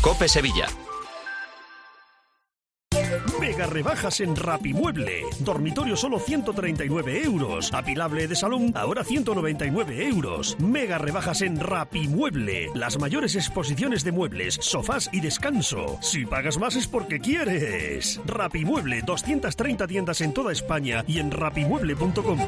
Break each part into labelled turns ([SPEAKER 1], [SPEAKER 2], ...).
[SPEAKER 1] COPE Sevilla.
[SPEAKER 2] Mega rebajas en Rapimueble. Dormitorio solo 139 euros. Apilable de salón ahora 199 euros. Mega rebajas en Rapimueble. Las mayores exposiciones de muebles, sofás y descanso. Si pagas más es porque quieres. Rapimueble, 230 tiendas en toda España y en rapimueble.com.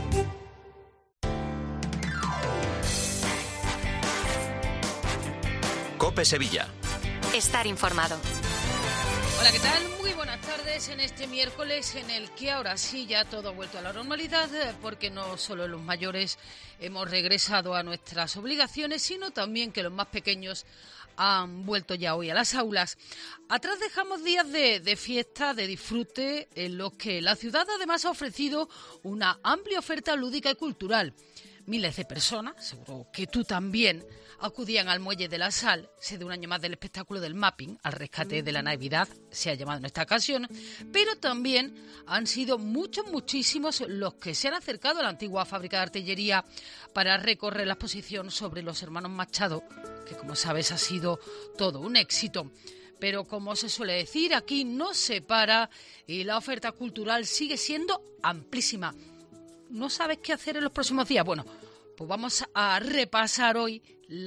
[SPEAKER 1] COPE Sevilla.
[SPEAKER 3] Estar informado.
[SPEAKER 4] Hola, ¿qué tal? Muy buenas tardes en este miércoles en el que ahora sí ya todo ha vuelto a la normalidad, porque no solo los mayores hemos regresado a nuestras obligaciones, sino también que los más pequeños han vuelto ya hoy a las aulas. Atrás dejamos días de fiesta, de disfrute, en los que la ciudad además ha ofrecido una amplia oferta lúdica y cultural. Miles de personas, seguro que tú también, acudían al Muelle de la Sal, sede un año más del espectáculo del mapping, al rescate de la Navidad, se ha llamado en esta ocasión, pero también han sido muchísimos los que se han acercado a la antigua fábrica de artillería para recorrer la exposición sobre los hermanos Machado, que como sabes ha sido todo un éxito. Pero como se suele decir, aquí no se para y la oferta cultural sigue siendo amplísima. ¿No sabes qué hacer en los próximos días? Bueno, pues vamos a repasar hoy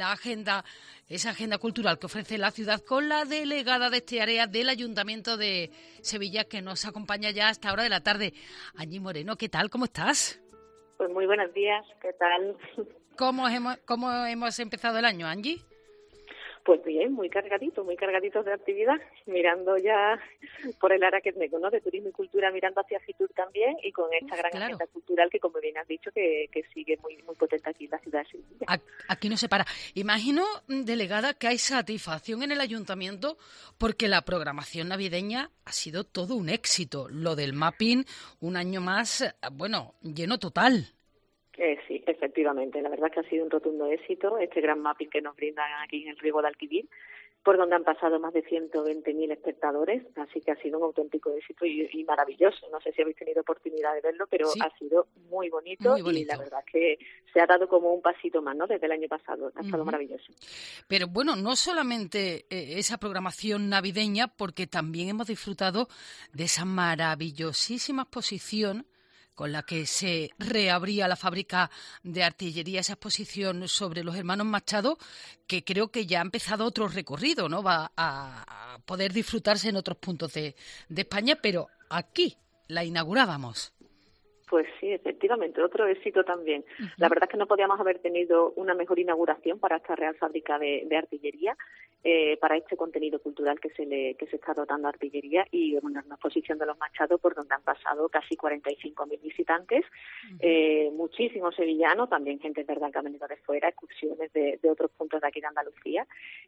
[SPEAKER 4] esa agenda cultural que ofrece la ciudad con la delegada de este área del Ayuntamiento de Sevilla, que nos acompaña ya a esta hora de la tarde. Angie Moreno, ¿qué tal? ¿Cómo estás?
[SPEAKER 5] Pues muy buenos días, ¿qué tal?
[SPEAKER 4] ¿Cómo hemos empezado el año, Angie?
[SPEAKER 5] Pues bien, muy cargaditos de actividad, mirando ya por el área que tengo, ¿no? De turismo y cultura, mirando hacia Fitur también, y con esta gran agenda cultural que, como bien has dicho, que sigue muy potente aquí en la ciudad de Sevilla.
[SPEAKER 4] Aquí no se para. Imagino, delegada, que hay satisfacción en el ayuntamiento porque la programación navideña ha sido todo un éxito. Lo del mapping, un año más, bueno, lleno total.
[SPEAKER 5] Sí, efectivamente. La verdad es que ha sido un rotundo éxito este gran mapping que nos brindan aquí en el Riego de Alquivín, por donde han pasado más de 120.000 espectadores, así que ha sido un auténtico éxito y maravilloso. No sé si habéis tenido oportunidad de verlo, pero sí, ha sido muy bonito y la verdad es que se ha dado como un pasito más, ¿no? Desde el año pasado, ha estado maravilloso.
[SPEAKER 4] Pero bueno, no solamente esa programación navideña, porque también hemos disfrutado de esa maravillosísima exposición con la que se reabría la fábrica de artillería, esa exposición sobre los hermanos Machado, que creo que ya ha empezado otro recorrido, ¿no? Va a poder disfrutarse en otros puntos de España, pero aquí la inaugurábamos.
[SPEAKER 5] Pues sí, efectivamente, otro éxito también. La verdad es que no podíamos haber tenido una mejor inauguración para esta Real Fábrica de Artillería, para este contenido cultural que se está dotando a artillería, y una exposición de los Machados por donde han pasado casi 45.000 visitantes, muchísimos sevillanos, también gente, verdad, que ha venido de fuera, excursiones de otros puntos de aquí de Andalucía,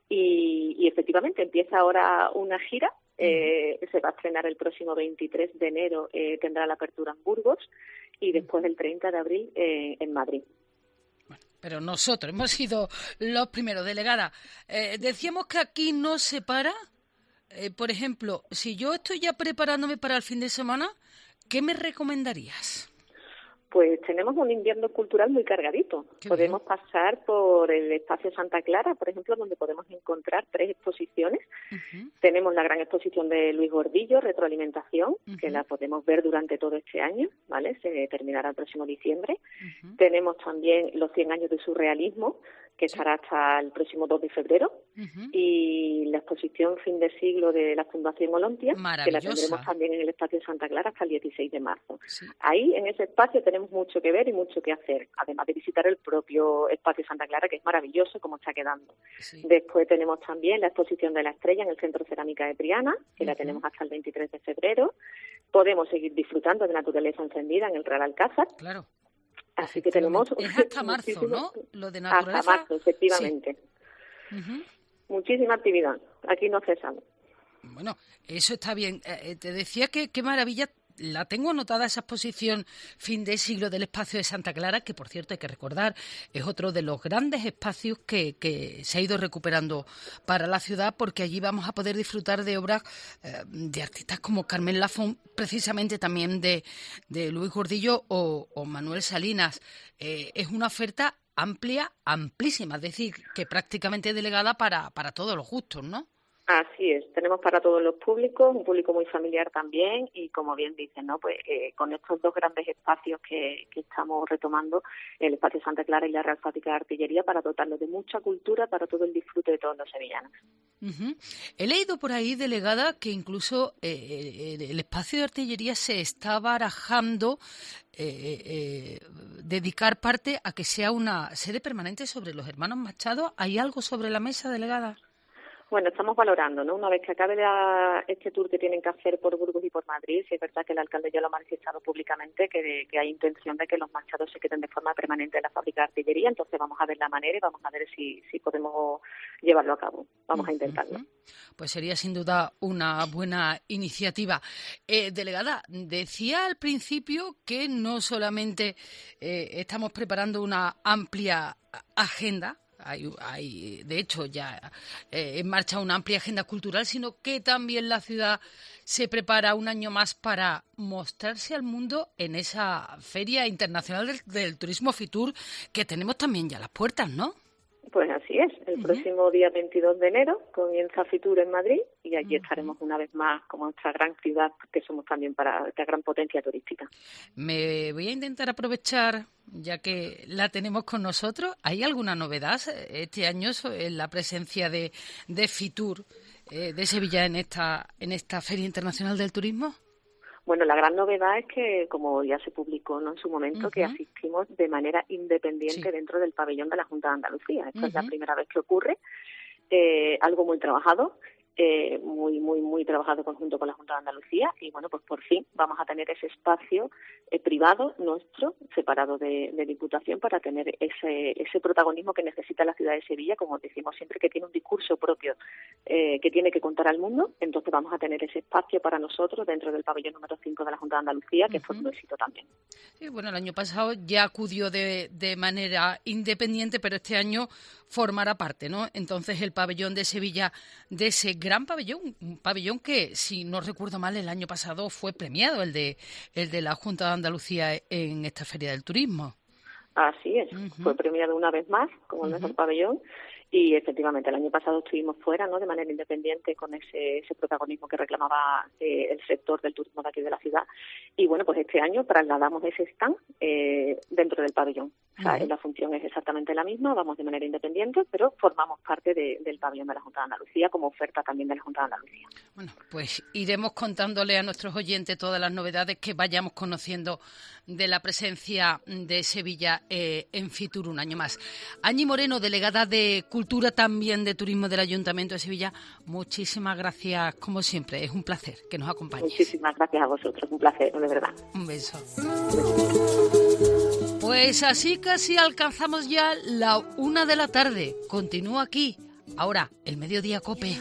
[SPEAKER 5] y efectivamente empieza ahora una gira. Se va a estrenar el próximo 23 de enero, tendrá la apertura en Burgos, y después el 30 de abril en Madrid.
[SPEAKER 4] Bueno, pero nosotros hemos sido los primeros, delegada. Decíamos que aquí no se para. Por ejemplo, si yo estoy ya preparándome para el fin de semana, ¿qué me recomendarías?
[SPEAKER 5] Pues tenemos un invierno cultural muy cargadito. Podemos pasar por el Espacio Santa Clara, por ejemplo, donde podemos encontrar 3 exposiciones. Tenemos la gran exposición de Luis Gordillo, Retroalimentación, que la podemos ver durante todo este año, ¿vale? Se terminará el próximo diciembre. Tenemos también los 100 años de surrealismo, que estará hasta el próximo 2 de febrero, y la exposición Fin de Siglo de la Fundación Olontia, que la tendremos también en el Espacio Santa Clara hasta el 16 de marzo. Sí. Ahí, en ese espacio, tenemos mucho que ver y mucho que hacer, además de visitar el propio Espacio Santa Clara, que es maravilloso como está quedando. Sí. Después tenemos también la exposición de la Estrella en el Centro Cerámica de Triana, que la tenemos hasta el 23 de febrero. Podemos seguir disfrutando de naturaleza encendida en el Real Alcázar.
[SPEAKER 4] Claro.
[SPEAKER 5] Así que tenemos...
[SPEAKER 4] Es hasta marzo, ¿no? Lo de naturaleza.
[SPEAKER 5] Hasta marzo, efectivamente. Sí. Muchísima actividad. Aquí no cesamos.
[SPEAKER 4] Bueno, eso está bien. Te decía que qué maravilla. La tengo anotada, esa exposición Fin de Siglo del Espacio de Santa Clara, que por cierto hay que recordar, es otro de los grandes espacios que se ha ido recuperando para la ciudad, porque allí vamos a poder disfrutar de obras de artistas como Carmen Lafont, precisamente también de Luis Gordillo o Manuel Salinas. Es una oferta amplia, amplísima, es decir, que prácticamente delegada para todos los gustos, ¿no?
[SPEAKER 5] Así es, tenemos para todos los públicos, un público muy familiar también y como bien dicen, ¿no? Pues con estos dos grandes espacios que estamos retomando, el espacio Santa Clara y la Real Fábrica de Artillería, para dotarlos de mucha cultura para todo el disfrute de todos los sevillanos.
[SPEAKER 4] Uh-huh. He leído por ahí, delegada, que incluso el espacio de Artillería se está barajando dedicar parte a que sea una sede permanente sobre los hermanos Machado. ¿Hay algo sobre la mesa, delegada?
[SPEAKER 5] Bueno, estamos valorando, ¿no? Una vez que acabe este tour que tienen que hacer por Burgos y por Madrid, sí es verdad que el alcalde ya lo ha manifestado públicamente, que hay intención de que los Machados se queden de forma permanente en la fábrica de artillería, entonces vamos a ver la manera y vamos a ver si podemos llevarlo a cabo. Vamos a intentarlo.
[SPEAKER 4] Pues sería sin duda una buena iniciativa. Delegada, decía al principio que no solamente estamos preparando una amplia agenda, hay de hecho ya en marcha una amplia agenda cultural, sino que también la ciudad se prepara un año más para mostrarse al mundo en esa Feria Internacional del Turismo Fitur, que tenemos también ya las puertas, ¿no?
[SPEAKER 5] Pues así es, el próximo día 22 de enero comienza Fitur en Madrid y allí estaremos una vez más como nuestra gran ciudad, que somos también para esta gran potencia turística. Me
[SPEAKER 4] voy a intentar aprovechar, ya que la tenemos con nosotros. ¿Hay alguna novedad este año en la presencia de Fitur de Sevilla en esta Feria Internacional del Turismo? Bueno, la gran novedad es que, como ya se publicó, ¿no?, en su momento, que asistimos de manera independiente dentro del pabellón de la Junta de Andalucía. Esta es la primera vez que ocurre, algo muy trabajado, muy trabajado conjunto con la Junta de Andalucía y bueno, pues por fin vamos a tener ese espacio privado nuestro, separado de Diputación, para tener ese protagonismo que necesita la ciudad de Sevilla, como decimos siempre, que tiene un discurso propio que tiene que contar al mundo. Entonces vamos a tener ese espacio para nosotros dentro del pabellón número 5 de la Junta de Andalucía, que fue un éxito también. Sí, bueno, el año pasado ya acudió de manera independiente, pero este año formará parte, ¿no? Entonces el pabellón de Sevilla, de ese gran pabellón, un pabellón que, si no recuerdo mal, el año pasado fue premiado, el de la Junta de Andalucía en esta Feria del Turismo. Así es, fue premiado una vez más como el mejor pabellón. Y efectivamente, el año pasado estuvimos fuera, ¿no?, de manera independiente, con ese protagonismo que reclamaba el sector del turismo de aquí de la ciudad. Y bueno, pues este año trasladamos ese stand dentro del pabellón. O sea, la función es exactamente la misma, vamos de manera independiente, pero formamos parte del pabellón de la Junta de Andalucía, como oferta también de la Junta de Andalucía. Bueno, pues iremos contándole a nuestros oyentes todas las novedades que vayamos conociendo de la presencia de Sevilla en Fitur un año más. Añi Moreno, delegada de Cultura, también de Turismo del Ayuntamiento de Sevilla, muchísimas gracias, como siempre, es un placer que nos acompañes. Muchísimas gracias a vosotros, un placer, de verdad. Un beso. Pues así casi alcanzamos ya la 1 de la tarde. Continúa aquí, ahora, el Mediodía COPE.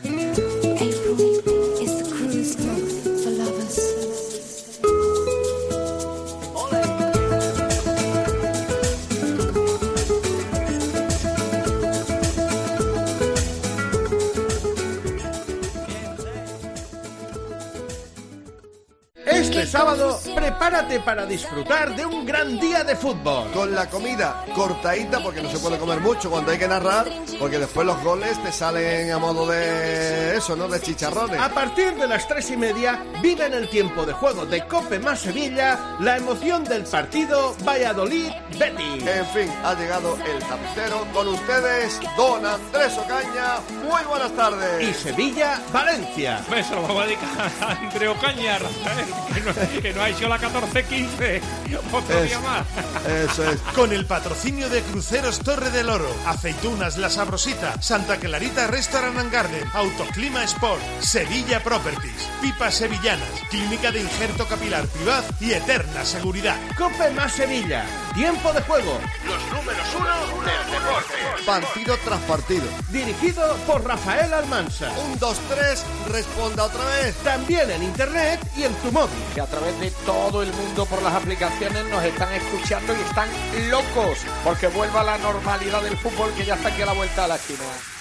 [SPEAKER 1] Este sábado, prepárate para disfrutar de un gran día de fútbol.
[SPEAKER 6] Con la comida cortadita, porque no se puede comer mucho cuando hay que narrar, porque después los goles te salen a modo de eso, ¿no?, de chicharrones.
[SPEAKER 1] A partir de las 3:30, vive en el tiempo de juego de COPE más Sevilla la emoción del partido Valladolid-Betis.
[SPEAKER 6] En fin, ha llegado el tapicero. Con ustedes, don Andrés Ocaña. Muy buenas tardes.
[SPEAKER 1] Y Sevilla-Valencia.
[SPEAKER 7] Se lo vamos a dedicar a Andrés Ocaña, Rafael, que no ha hecho la 14-15. Otro día más.
[SPEAKER 1] Eso es. Con el patrocinio de Cruceros Torre del Oro, Aceitunas La Sabrosita, Santa Clarita Restaurant and Garden, Autoclima Sport, Sevilla Properties, Pipas Sevillanas, Clínica de Injerto Capilar Privaz y Eterna Seguridad. COPE más Sevilla. Tiempo de juego. Los números 1 del deporte.
[SPEAKER 6] Partido tras partido.
[SPEAKER 1] Dirigido por Rafael Almansa.
[SPEAKER 6] 1, 2, 3, responda otra vez.
[SPEAKER 1] También en internet y en tu móvil.
[SPEAKER 8] Que a través de todo el mundo por las aplicaciones nos están escuchando y están locos porque vuelva la normalidad del fútbol, que ya está aquí a la vuelta de la esquina.